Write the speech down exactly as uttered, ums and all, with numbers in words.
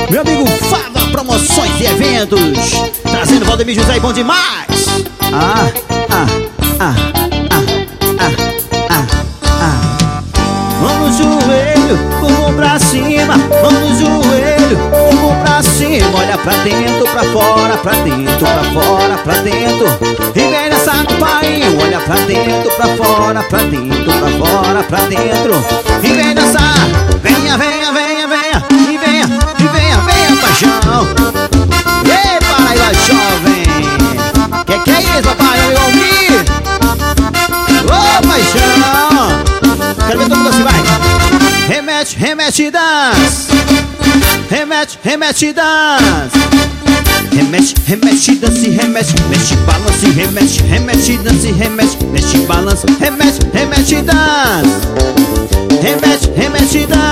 Meu amigo Fava Promoções e Eventos, trazendo Valdemir José e bom demais. Ah, ah, ah, ah, ah, ah, ah. Mão no joelho, bumbum pra cima. Mão no joelho, bumbum pra cima. Olha pra dentro, pra fora, pra dentro, pra fora, pra dentro. E vem nessa campainha. Olha pra dentro, pra fora, pra dentro, pra fora, pra dentro. E vem dançar. Venha, venha, venha, venha. E venha, e venha, venha, paixão. Ei, Paraíba jovem. Que que é isso, papai? Eu ouvi. Ô, paixão. Quero ver todo mundo assim, vai. Remete, remete, dança. Remete, remete, dança. Remete, remete, dança, remete, mexe, balance, remete, remete, dança, remete, mexe, balance, remete, remete, dança. Remete, remete, dança.